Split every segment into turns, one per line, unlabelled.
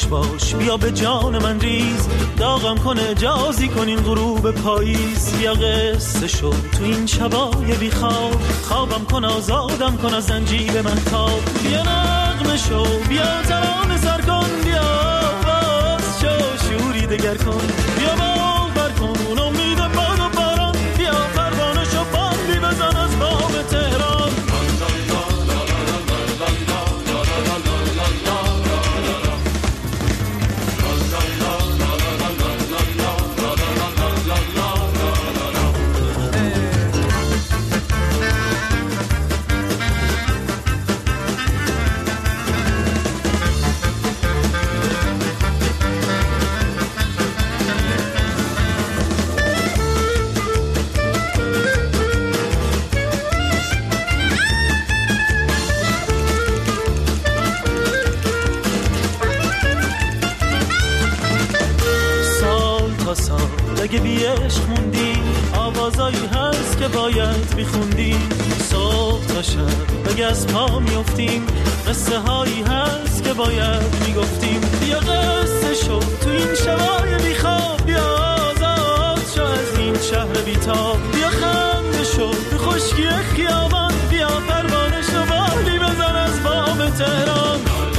خوش باش بیا به جان من ریز، داغم کن اجازی کن این غروب پاییز. بیا قصه شو تو این شبای بی خواب، خوابم کن آزادم کن از زنجیر من تاب. بیا نغمه شو بیا ترانه سر کن، بیا باز شو شوری دگر کن، بیا باور کن اون امید باد و باران، بیا پروانه شو باندی بزن از بام تهران. اگه بی عشق موندی آوازایی هست که باید میخوندی. صبح تا شب اگه از پا میافتیم قصه هایی هست که باید میگفتیم. بیا قصه شو تو این شبای بی خواب، بیا آزاد شو از این شهر بی تاب. بیا خنده شو تو خشکی خیابان، بیا پروانه شو بالی بزن از بام تهران.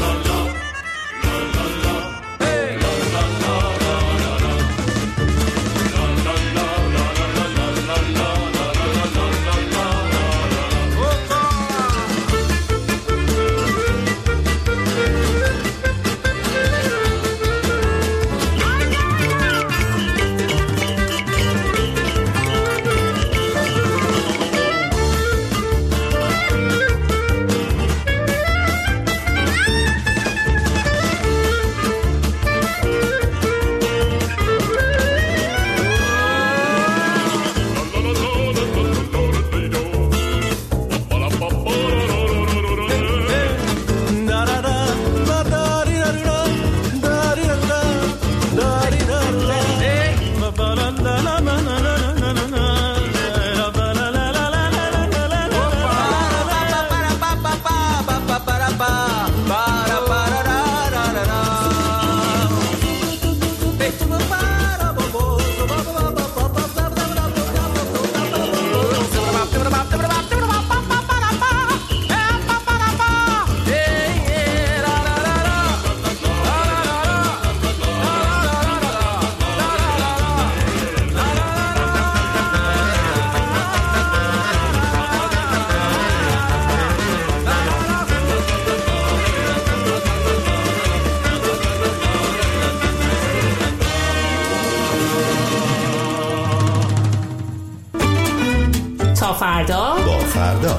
فردا
با فردا.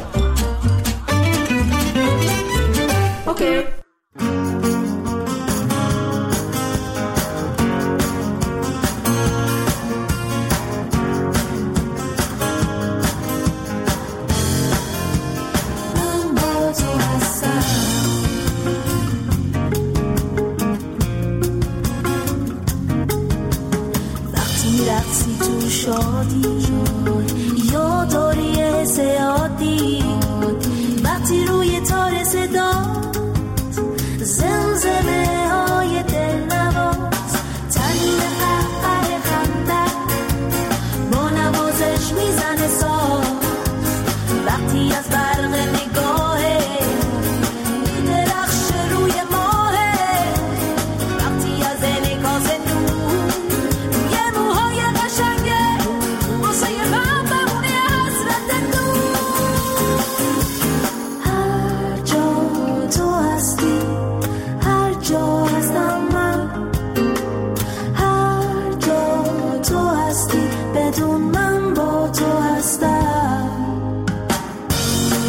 اوکی.
وقتی رقصی تو شادی یاداری زیادی، وقتی روی تار صدا زمزمه های دلنواز، تنین قهقه خنده با نوازش میزنه ساز، وقتی از برق نگاهه میدرخشه روی ماهه، وقتی از انعکاس نور یه موهای قشنگه واسه من بمونه حسرت دور. هر جا تو هستی هر جا هستم من، هر جا تو هستی بدون من با تو هستم.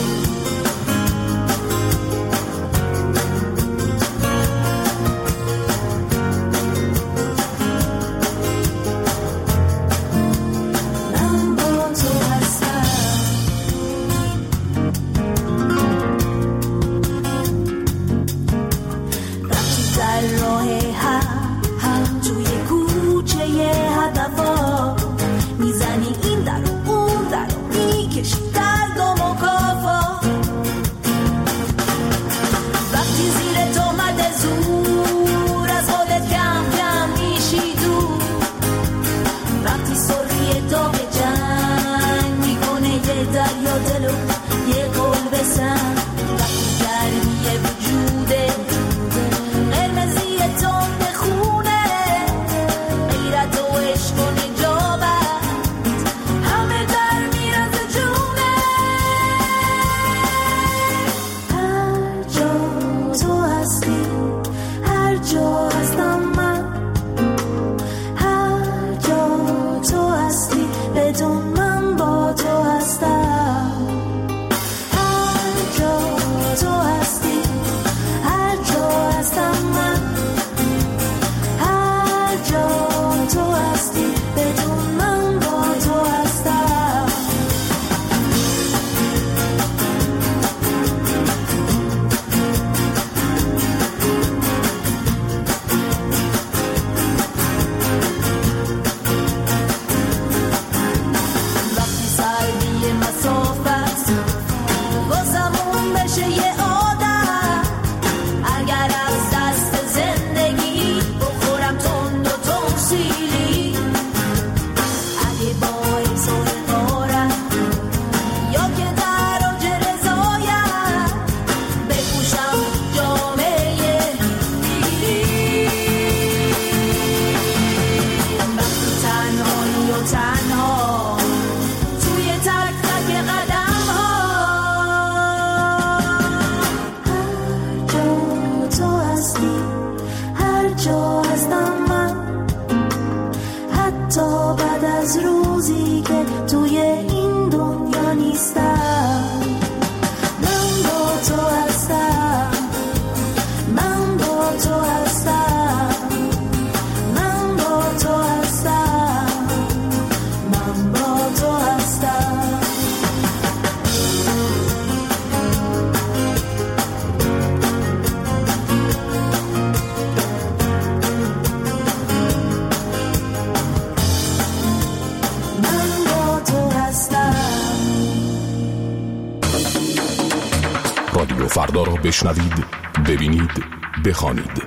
رادیو فردا را بشنوید، ببینید، بخوانید.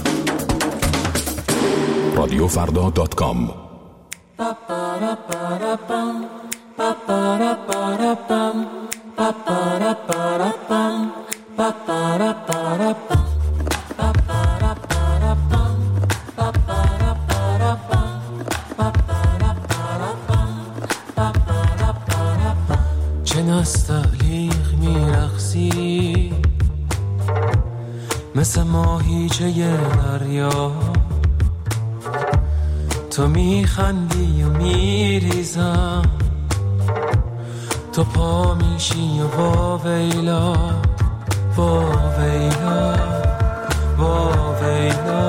radiofrda.com.
چه نستعلیق میرقصی مثل ماهیچه دریا، تو میخندی و میریزم، تو پا میشی و واویلا واویلا واویلا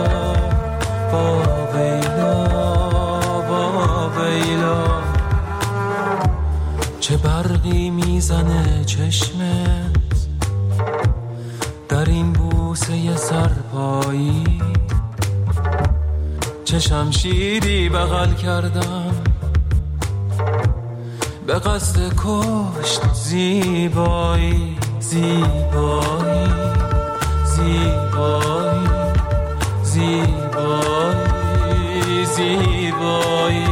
واویلا واویلا. چه برقی میزنه چشمت در این بوسه سرپایی، چه شمشیری بغل کردم به قصد کشت زیبایی زیبایی زیبایی زیبایی زیبایی.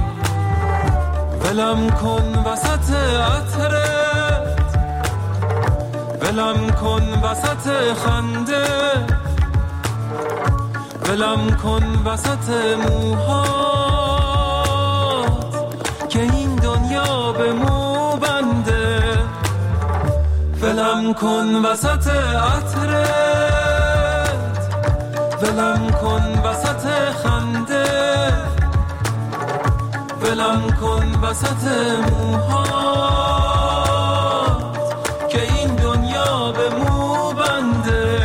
ولم کن وسط عطرت، ولم کن وسط خنده، ولم کن وسط موهات که این دنیا به مو بنده. ولم کن وسط عطرت، ولم کن وسط خنده، ولم کن وسط موهات که این دنیا به مو بنده.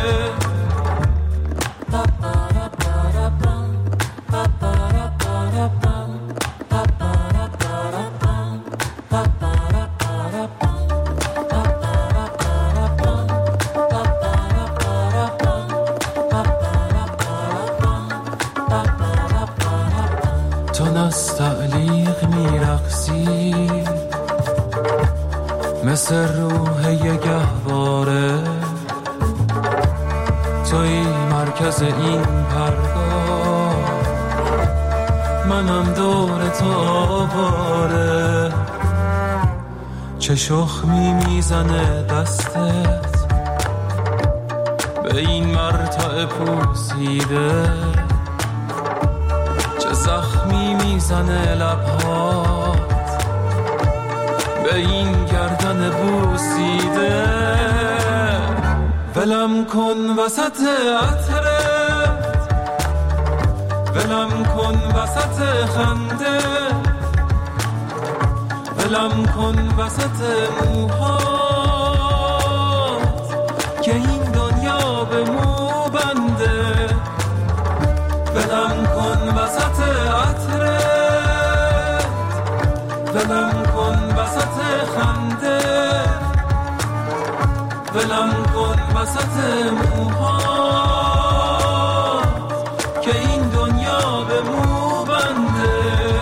تو نستعلیق میرقصی مثل روح یه گهواره، توی مرکز این پرگاه، منم دور تو آواره. چه شخمی میزنه دستت به این مرتع پوسیده، چه زخمی میزنه لبهات به این گردن بوسیده. ولم کن وسط عطرت، ولم کن وسط خنده، ولم کن وسط موهات که این دنیا به مو بنده. ولم کن وسط عطرت، ولم کن وسط خنده، ولم کن وسط موهات که این دنیا به مو بنده.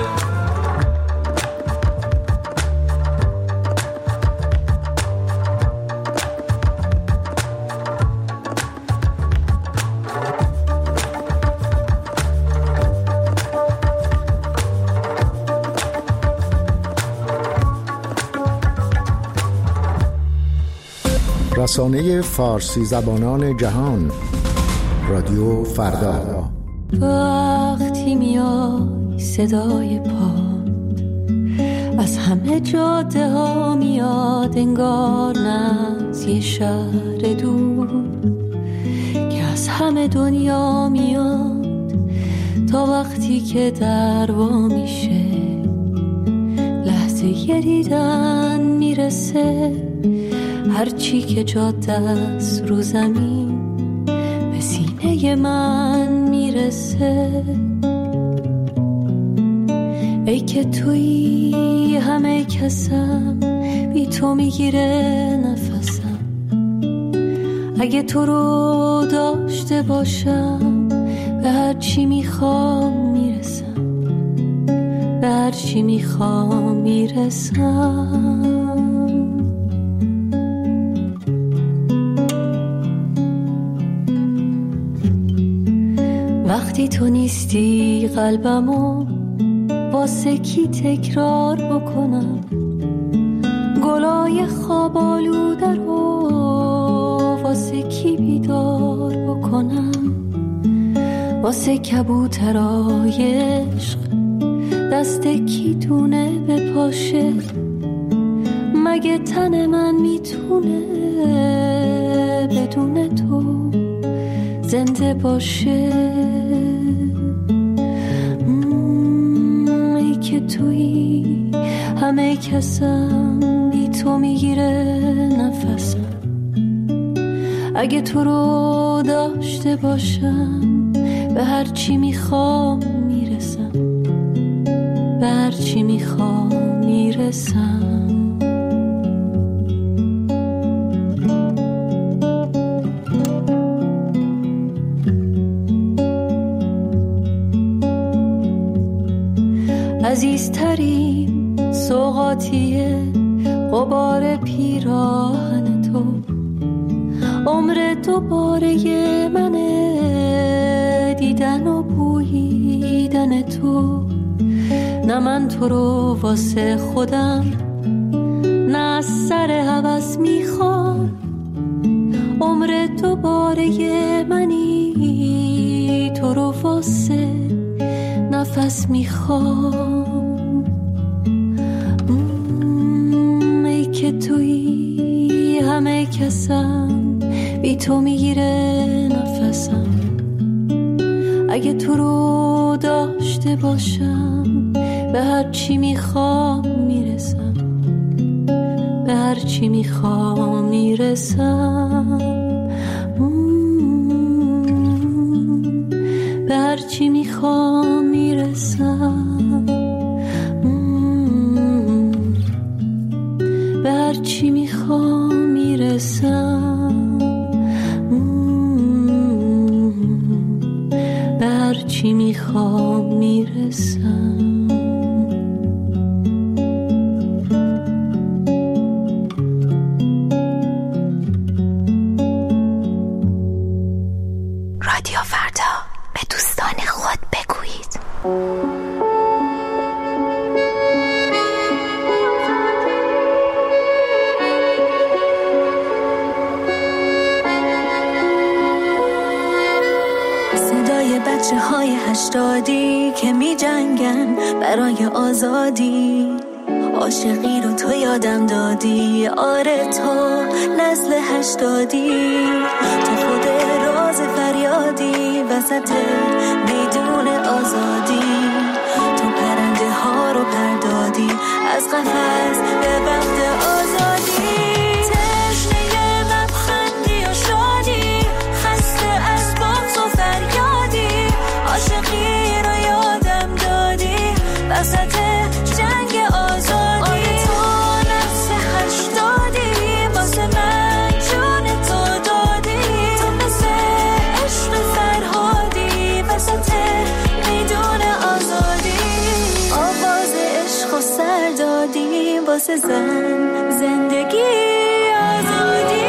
رسانه فارسی زبانان جهان، رادیو فردا.
وقتی میای صدای پاد از همه جاده ها میاد، انگار نه از یه شهر دور که از همه دنیا میاد. تا وقتی که در وا میشه لحظه یه دیدن میرسه، هرچی که جاده است رو زمین به سینه من میرسه. ای که توی همه کسم، بی تو میگیره نفسم. اگه تو رو داشته باشم به هرچی میخوام میرسم، به هرچی میخوام میرسم. وقتی تو نیستی قلبمو واسه کی تکرار بکنم، گلای خواب آلوده رو واسه کی بیدار بکنم، واسه کبوترای عشق دست کی دونه بپاشه، مگه تن من میتونه بدون تو زنده باشه. ای که تویی همه کسم، بی تو میگیره نفسم، اگه تو رو داشته باشم به هر چی میخوام میرسم، به هر چی میخوام میرسم. عزیزترین سوغاتیه غبار پیراهن تو، عمر دوباره منه دیدن و بوییدن تو. نه من تو رو واسه خودم، نه از سر هوس میخوام، عمر دوباره منی تو رو واسه نفس میخوام. ای که تویی همه کسم، بی تو میگیره نفسم، اگه تو رو داشته باشم به هر چی میخوام میرسم، به هر چی میخوام میرسم، به هر چی میخوام میرسم، به هر چی میخوام میرسم، به هر چی میخوام میرسم.
رادیو فردا، به دوستان خود بگویید.
صدای بچه‌های 80 که می جنگن برای آزادی، عاشقی رو تو یادم دادی، آره تو نسل 80، تو خود راز فریادی وسط میدون آزادی، تو پرنده ها رو پردادی از قفس به وقت آزادی. تشنه لبخندی و شادی، خسته از بغض و فریادی، عاشقی رو یادم دادی وسط جنگ آزادی. تو نفس 80 واسه من جون تو دادی، تو مثل عشق فرهادی وسط میدون آزادی. آواز عشق و سر دادی واسه زن زندگی آزادی.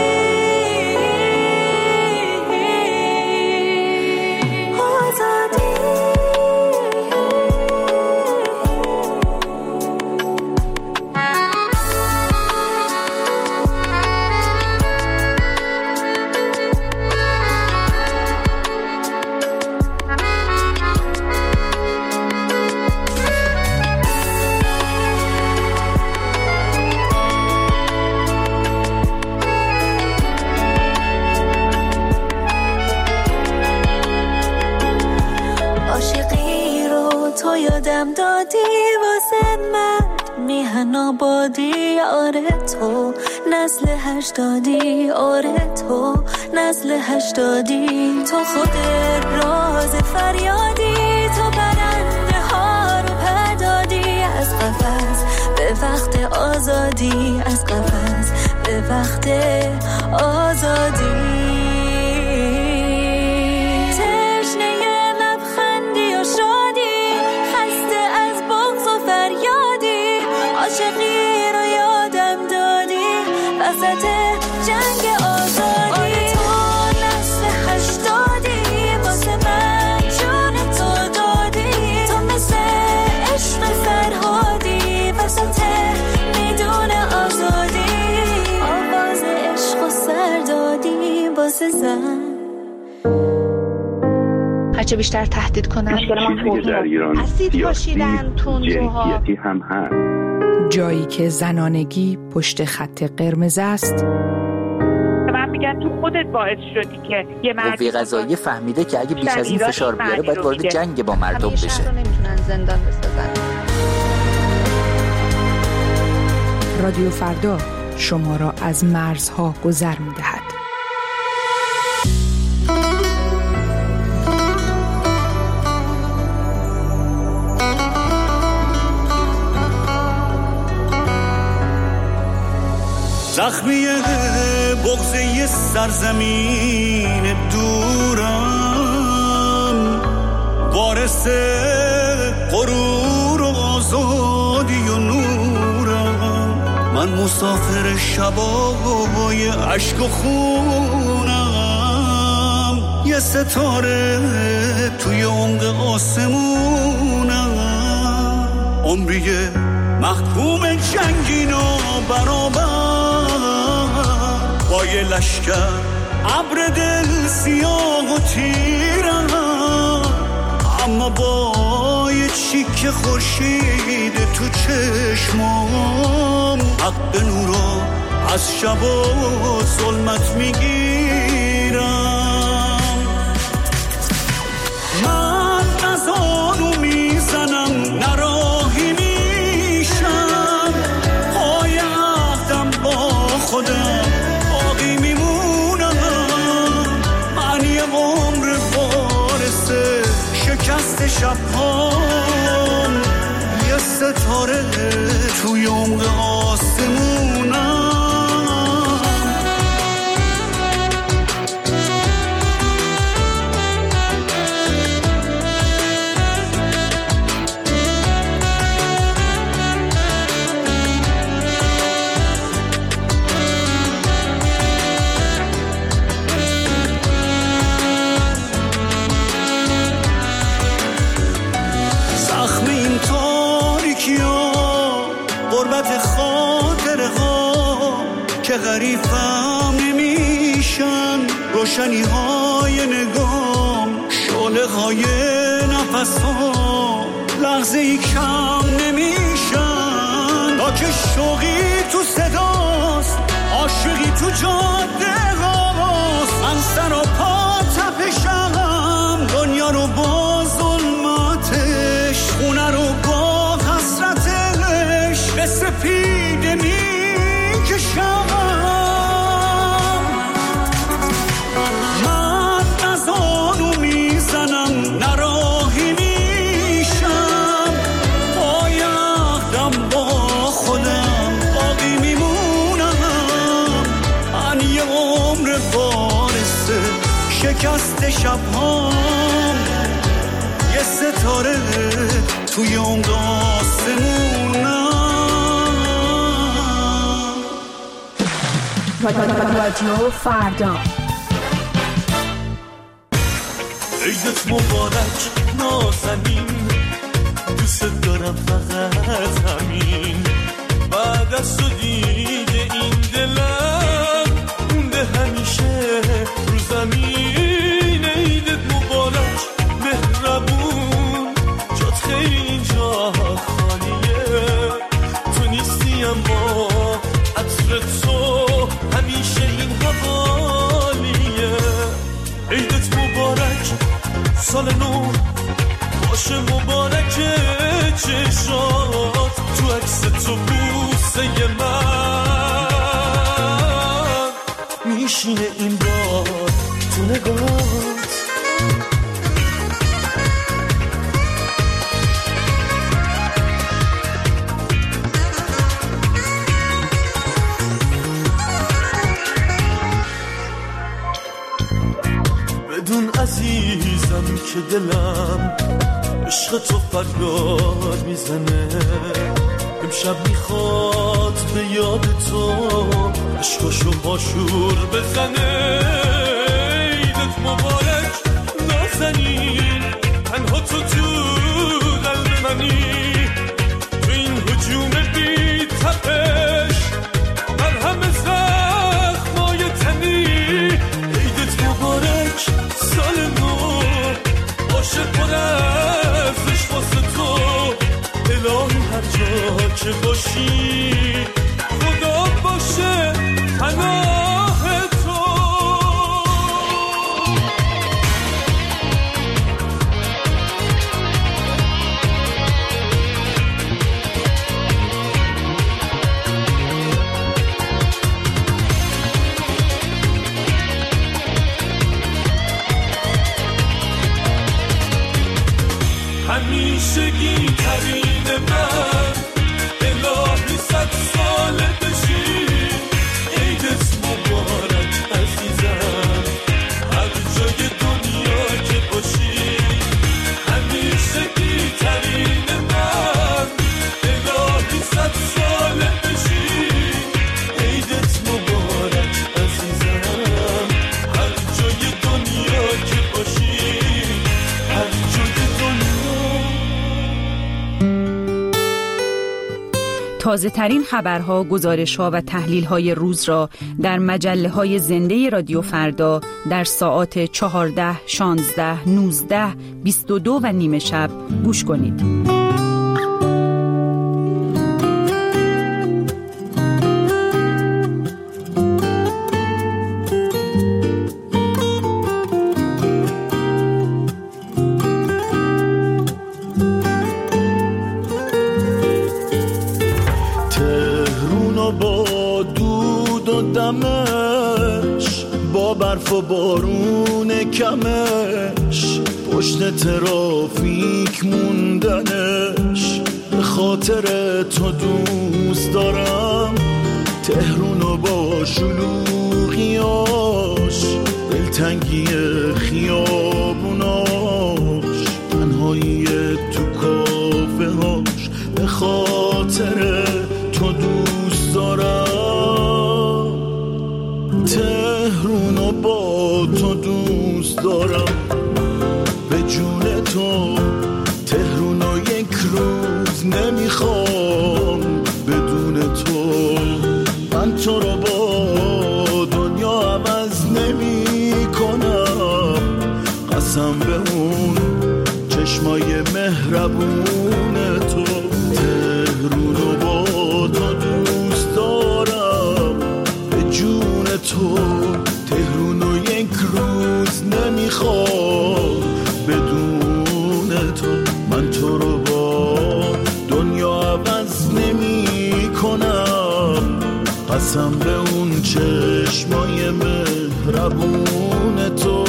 یادم دادی واسه من میهن آبادی، آره تو نسل 80، آره تو نسل 80، تو خود راز فریادی، تو پرنده ها رو پردادی از قفس به وقت آزادی، از قفس به وقت آزادی. عاشقی رو یادم دادی وسط جنگ آزادی. تو نسل 80 واسه من عزیزم.
هرچه بیشتر تهدید کنن
چیزی در ایران
اسید پاشیدن تندروها
هم هست.
جایی که زنانگی پشت خط قرمز است.
من میگن تو خودت باعث شدی که یه
قوه قضاییه فهمیده که اگه بیش از این فشار بیاره باید وارد جنگ با مردم بشه.
شهر رو نمیتونن زندان بسازن.
رادیو فردا شما را از مرزها گذر می‌دهد.
زخمی بغضه سرزمین دورم، وارث غرور و آزادی و نورم. من مسافر شبای عشق و خونم، یه ستاره توی عمق آسمونم. عمریه محکوم جنگی نابرابر با یه لشکر ابر دل سیاه و تیرم، اما با یه چیک خورشید تو چشمام حق نورا از شب و ظلمت میگیرم. من از آنو میزنم نراهی میشم، پای عهدم با خودم باقی میمونم. من یه عمر وارث شکست شبهام، یه ستاره توی عمق آسمونم. که غریبم نمیشن روشنی های نگام، شعله های نفس ها لحظه ای کم نمیشن. تا که شوقی تو صداست، عاشقی تو جاده هاست. من سر و پا تپشم، دنیا رو با ظلمتش، خونه رو با حسرتش به سپیده میکشم. نراهی میشم، پای عهدم با خودم باقی میمونم. من یه عمر وارث شکست شبهام، یه ستاره توی عمق آسمونم.
رادیو فردا.
عیدت مبارک نازنین، دوست دارم فقط همین. بعد از تو دیگه این دلم مونده همیشه رو زمین. عیدت مبارک مهربون، جات خیلی اینجا خالیه. تو نیستی اما عطر تو همیشه این حوالیه. عیدت مبارک، سال نو باشه مبارک. چشات تو عکس تو بوسه من میشینه این بار تو نگات. بدون عزیزم که دلم عشق تو فریاد میزنه. امشب میخواد به یاد تو عشقشو باشور بزنه. عیدت مبارک نازنین، تنها تو قلب منی. تو این هجوم بی تپش، من همه زخمای تنی. عیدت باشی، خدا باشه پناه تو. همیشگی ترین من، الهی 100 ساله بشی، عیدت مبارک عزیزم، هر جای دنیا که باشی. همیشگی ترین من، الهی 100 ساله بشی، عیدت مبارک عزیزم، هر جای دنیا که باشی، هر جای دنیا.
تازه ترین خبرها، گزارش‌ها و تحلیل‌های روز را در مجله‌های زنده رادیو فردا در ساعات 14، 16، 19، 22 و نیم شب گوش کنید.
با برف و بارون کمش، پشت ترافیک موندنش، به خاطر تو دوست دارم تهرونو با شلوغیاش، دلتنگی خیابوناش، تنهایی تو کافه هاش، به خاطر تو دوست دارم تهرونو با تو دوست دارم، به جون تو تهرونو یک روز نمیخوام بدون تو. من تو رو با دنیا عوض نمی کنم، قسم به اون چشمای مهربون تو. تهرونو با تو دوست دارم، به جون تو تهرونو یک روز نمیخوام بدون تو. من تو رو با دنیا عوض نمی کنم، قسم به اون چشمای مهربون تو.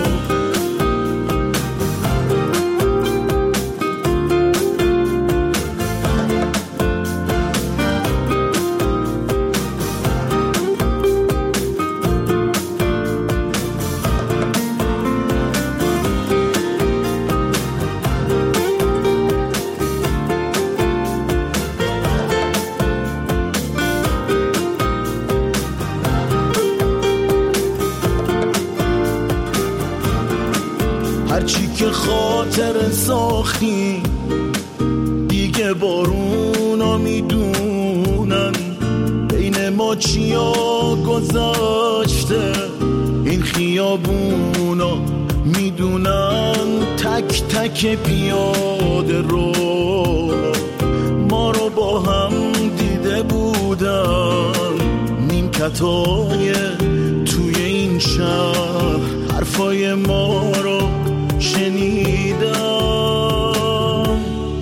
هرچی که خاطر ساختی دیگه بارونا میدونن، بین ما چیا گذاشته این خیابونا میدونن. تک تک پیاده رو ما رو با هم دیده بودن، نیمکتای توی این شهر حرفای ما رو شنیدم.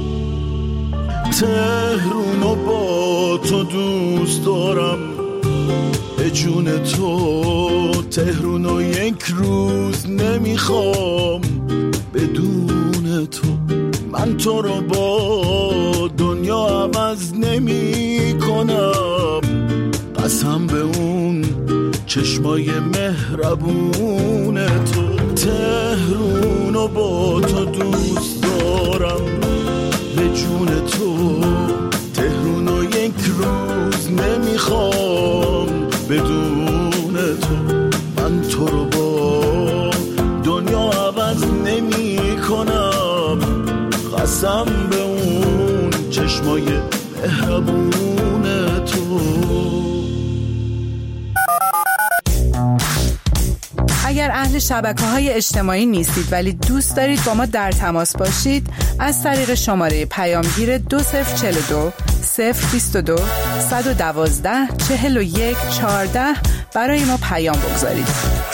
تهرونو با تو دوست دارم، به جون تو تهرونو یک روز نمیخوام بدون تو. من تو رو با دنیا عوض نمی کنم، قسم به اون چشمای مهربون تو. تهرونو با تو دوست دارم، به جون تو تهرونو یک روز نمیخوام بدون تو. من تو رو با دنیا عوض نمی کنم، قسم به اون چشمای مهربون تو.
اگر
اهل شبکه‌های اجتماعی نیستید ولی دوست دارید با ما در تماس باشید، از طریق شماره پیامگیر 2042 022 112 41 14 برای ما پیام بگذارید.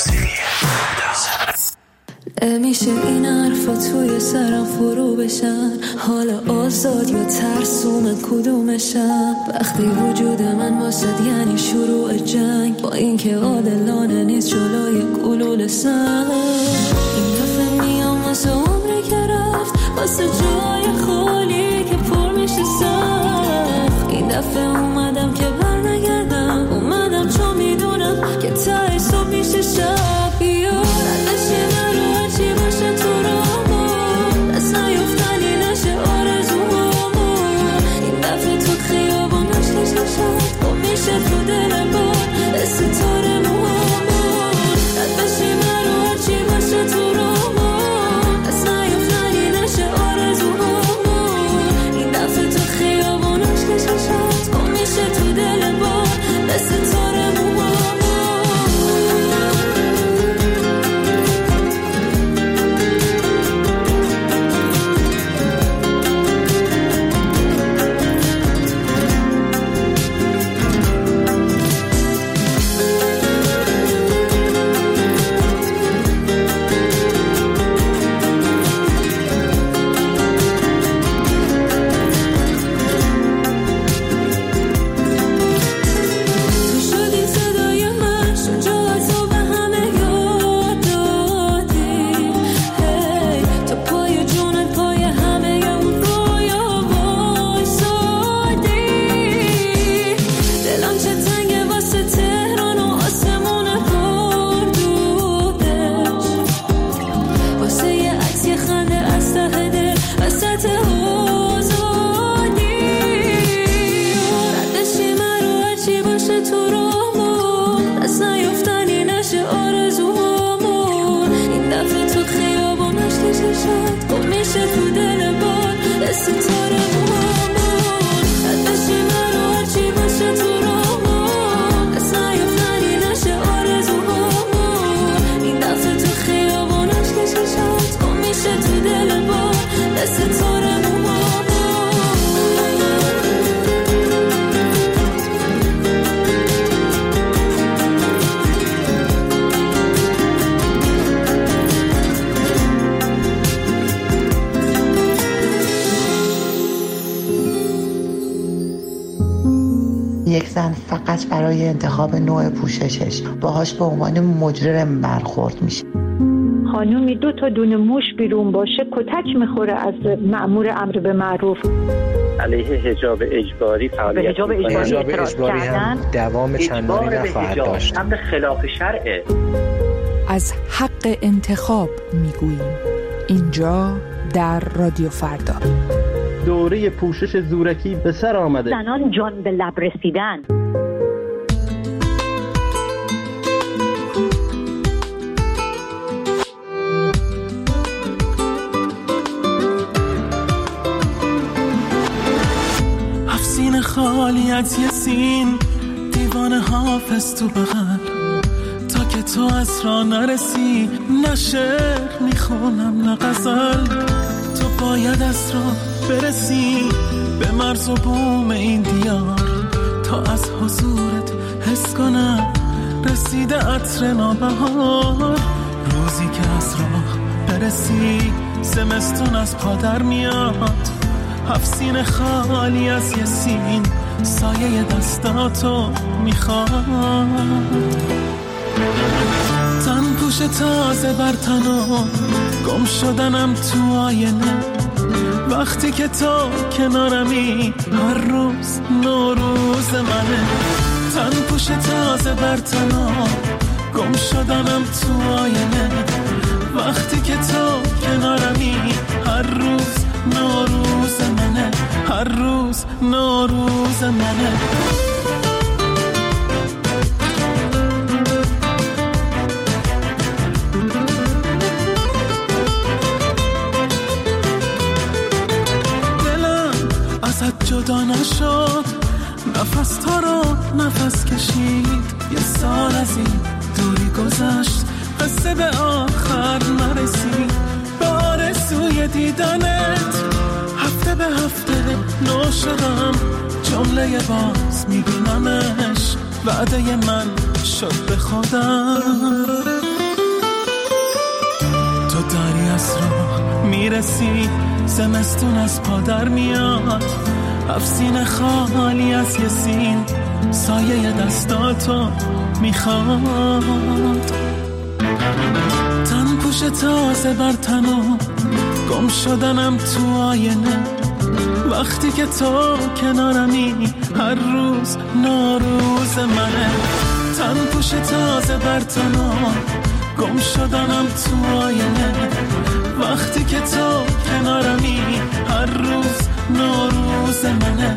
نمیشه این حرفا توی سرم فرو بشن، حالا آزاد یا ترسوم کدومشم. وقتی وجود من واسد یعنی شروع جنگ، با اینکه عادلانه نیست جلوی گلوله سنگ. این دفعه میام واسه عمری که رفت، واسه جای خالی که پر میشه سخت. این دفعه اومدم که برنگردم، اومدم چون میدونم که ته صبح میشه شب. تو دلم با ستاره موامون رد بشی من رو هرچی باشه تو رامون، از نیفتنی نشه آرزوهامون. این دفعه تو خیابون عشق شد گم میشه تو دلم با ستاره موامون.
یک زن فقط برای انتخاب نوع پوششش باهاش به عنوان مجرم برخورد میشه.
خانومی 2 تا دونه موش بیرون باشه کتک میخوره از مأمور امر به معروف.
علیه حجاب اجباری فعالیت
حجاب اجباری هم دوام چندانی نخواهد داشت.
امر خلاف شرعه.
از حق انتخاب میگوییم اینجا در رادیو فردا.
دوره پوشش زورکی به سر آمده.
زنان جان به لب رسیدن.
افسین خالی از یه سین، دیوانه حافظ تو بغل، تا که تو از راه نرسی، نه شعر میخونم نه غزل. تو باید از راه برسی به مرز و بوم این دیار، تا از حضورت حس کنم رسیده عطر نابهار. روزی که از راه برسی زمستون از پا در میاد. افسین خالی از یه سین، سایه دستاتو میخواد. تن پوش تازه بر تنم، گم شدنم تو آینه. وقتی که تو کنارمی هر روز نوروز منه. تن پوش تازه بر تنم، گم شدنم تو آینه. وقتی که تو کنارمی هر روز نوروز منه، هر روز نوروز منه. دلم ازت جدا نشد، نفس تا رو نفس کشید. یه سال از این دوری گذشت، قصه به آخر نرسید، به آرزوی دیدنت هفته به هفته نوشدم، جمله باز میبینمش، وعده من شد به خودم. تو داری از راه میرسی، زمستون از پادر میاد، افسین خالی از یه سین سایه دستاتو میخواد. تن پوش تازه بر تنم، گم شدنم تو آینه، وقتی که تو کنارمی هر روز نوروز منه. تن پوش تازه بر تنم، گم شدنم تو آینه، وقتی که تو کنارمی هر روز نوروز منه.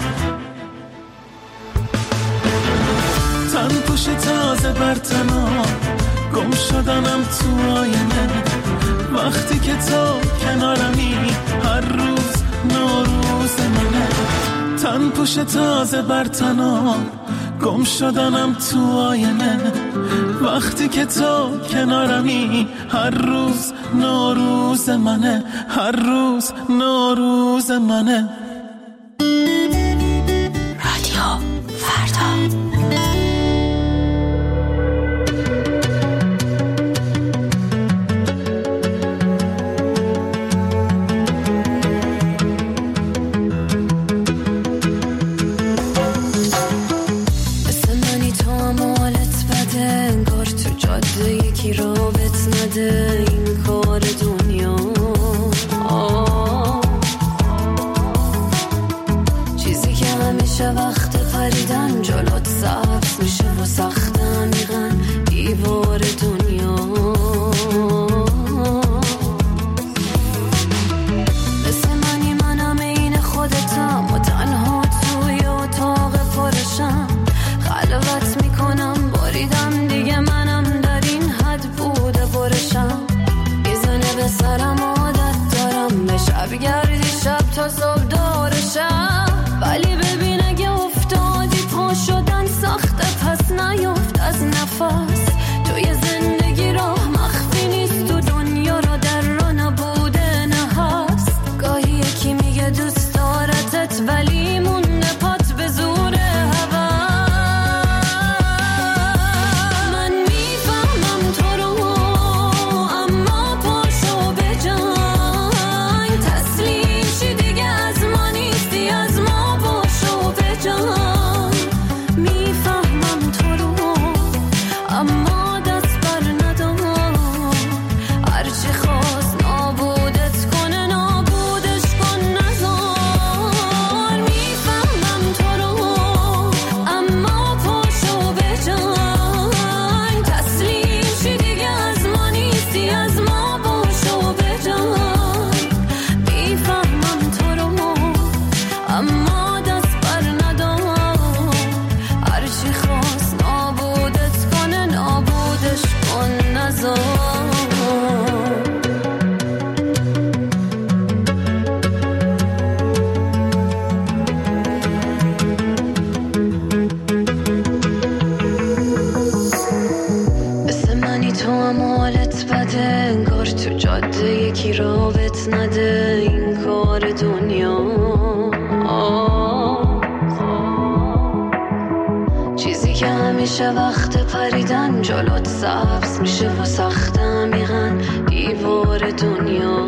تن پوش تازه بر تنم، گم شدنم تو آینه، وقتی که تو کنارمی هر روز نوروز منه. تن پوش تازه بر تنم، گم شدنم تو آینه، وقتی که تو کنارمی هر روز نوروز منه، هر روز نوروز منه.
رادیو فردا. این کار دنیا چیزی که همیشه وقت پریدن جلوت سبز میشه و سخت عمیقاً دیوار دنیا. مثل منی منم این خودتم و تنها توی اتاق پرشم، خلوت میکنم باریدم دیگه، منم در این حد بوده برشم. میزنه به سرم عادت دارم به شب گردی، شب تا صبح دارشم. ولی ببین اگه افتادی پا شدن سخته، پس نیفت از نفس. توی زندگی راه مخفی نیست، تو دنیا را در را نبوده نه هست. گاهی یکی میگه دوست دارتت ولی مونده پات به زور هوا. من میفهمم تو رو اما پاشو به جنگ، تسلیم شی دیگه از ما نیستی، از ما پاشو به جنگ. میفهمم تو رو اما دست بر ندام، هرچی خواست نابودت کنه نابودش کن نزار. میفهمم تو رو اما پاشو به جنگ، تسلیم شی دیگه از ما نیستی، از ما پاشو به جنگ. میفهمم تو رو اما دست بر ندام، هرچی خواست نابودت کنه نابودش کن نزار. مثل منی تو هم حالت بده، انگار تو جاده یکی رابط نده. این کار دنیا چیزی که همیشه وقت پریدن جلوت سبز میشه و سخت عمیقاً دیوار دنیا.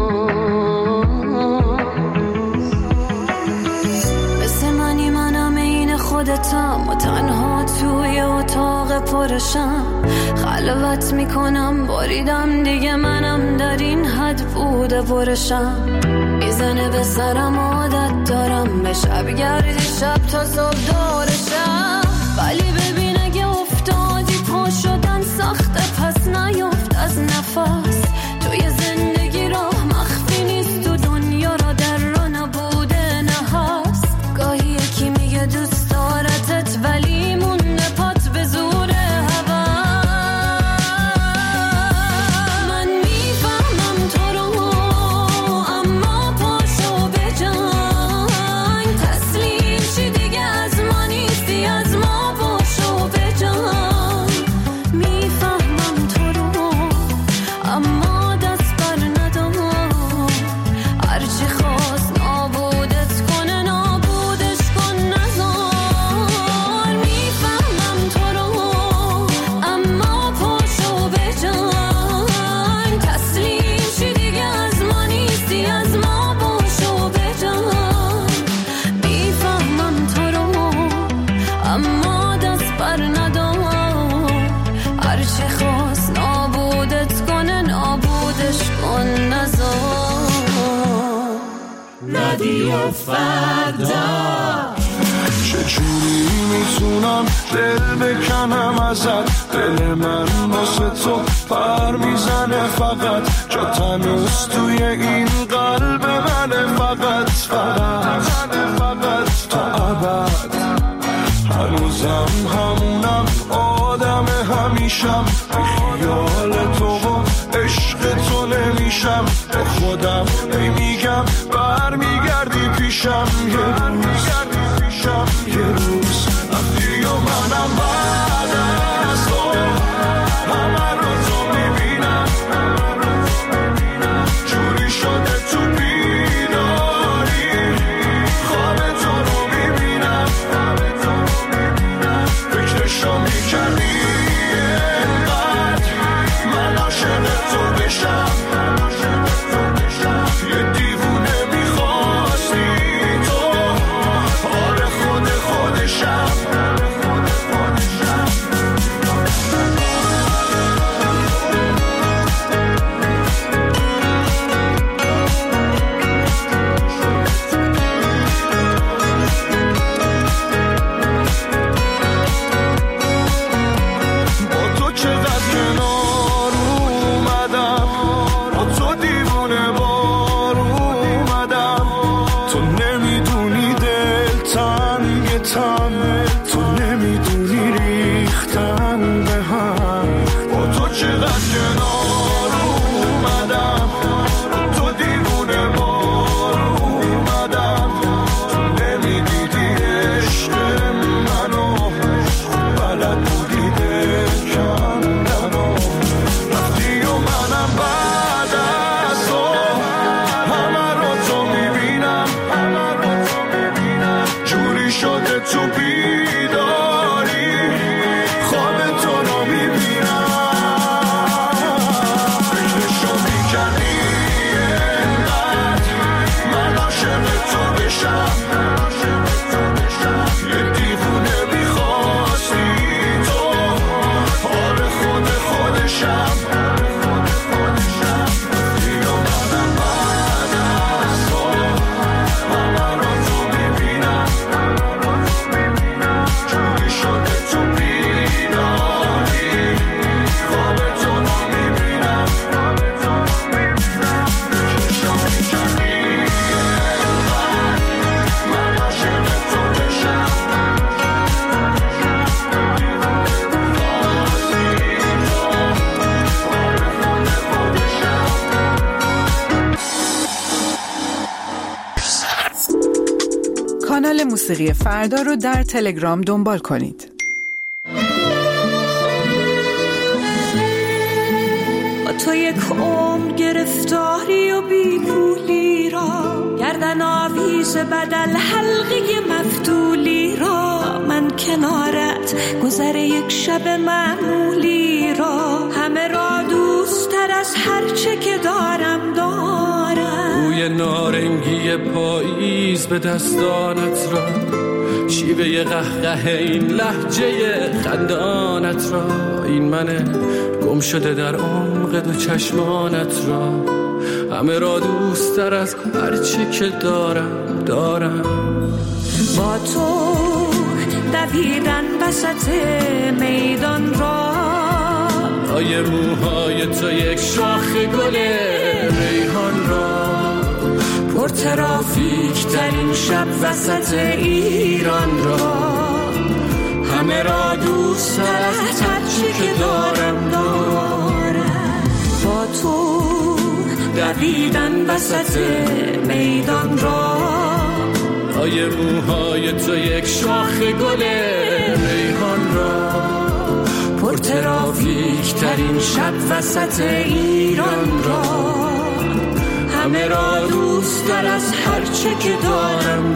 مثل منی منم این خودتم و تنها توی اتاق پرشم، خلوت میکنم باریدم دیگه، منم در این حد بوده برشم. میزنه به سرم عادت دارم به شب گردی، شب تا صبح دارشم. ولی ببین اگه افتادی پا شدن سخته، پس نیفت از نفس. توی زندگی راه مخفی نیست، تو دنیا را در را نبوده نه هست. گاهی یکی میگه دوست دارتت ولی مونده پات به زور هوا. من میفهمم تو رو اما پاشو به جنگ، تسلیم شی دیگه از ما نیستی، از خبر ندار، هرچی خواست نابودت کنه نابودش کن نزار.
رادیو فردا.
چجوری میتونم دل بکنم ازت، دل من واسه تو پر میزنه فقط، جا تنوز توی این قلب منه فقط تا ابد. هنوزم همونم آدم همیشم، خیال تو و عشق تو نمیشم، با خودم میگم برمیگردی پیشم یه روز وقتی و منم بعد از تو همه رو تو میبینم، جوری شده تو بیداری خواب تو رو میبینم، فکرشو میکردی اینقدر من عاشق تو بشم، یه دیوونه میخواستی تو، آره خودشم.
کانال موسیقی فردا رو در تلگرام دنبال کنید.
با تو یک عمر گرفتاری و بی پولی را، گردن آویز بدل حلقه مفتولی را، من کنارت گذر یک شب معمولی را، همه را دوست تر از هر چه که دارم بوی
نارنگی پاییز به دستانت را، شیوه قهقه این لهجه خندانت را، این من گم شده در عمق دو چشمانت را، همه را دوست تر از هر چه که دارم.
با تو دویدن وسط میدان را،
آیه موهای تو یک شاخ گل ریحان را، پر ترافیک ترین شب وسط ایران را، همه را دوست از هرچی که دارم. با تو دویدن وسط میدان را، آیه موهای تو یک شاخ گل ریحان را، پر ترافیک ترین شب وسط ایران را، همه را دوست تر از هر چه که دارم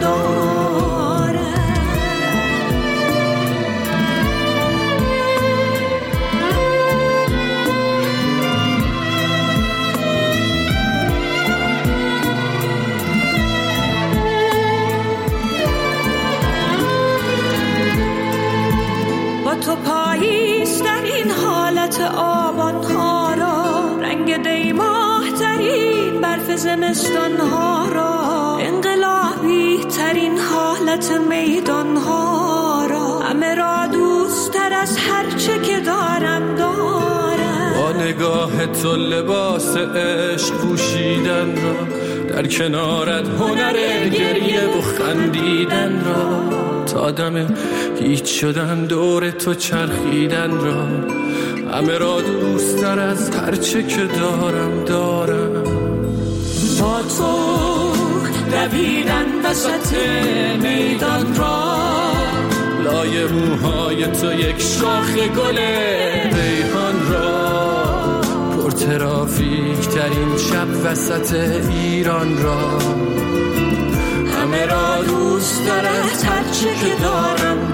تو پاییز در این حالت آبانها را، رنگ دیماه ترین برف زمستانها را، انقلابی ترین حالت میدانها را، همه را دوست تر از هر چه که دارم دارم.
با نگاه تو لباس عشق پوشیدن را، در کنارت هنر گریه و خندیدن را، تا دم هیچ شدن دور تو چرخیدن را، همه را دوست تر از هر چه که دارم.
با تو دویدن وسط میدان را،
لای موهای تو یک شاخ گل ریحان را، پر ترافیک ترین شب وسط ایران را، همه را دوست دارد هر چه که دارم.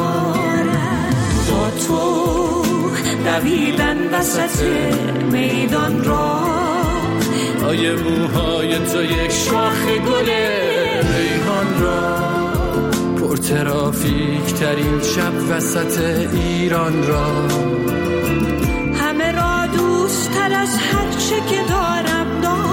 با تو دویدن وسط میدان را،
لای موهای تو یک شاخ گل ریحان را، پر ترافیک ترین شب وسط ایران را،
همه را دوست تر از هر چه که دارم.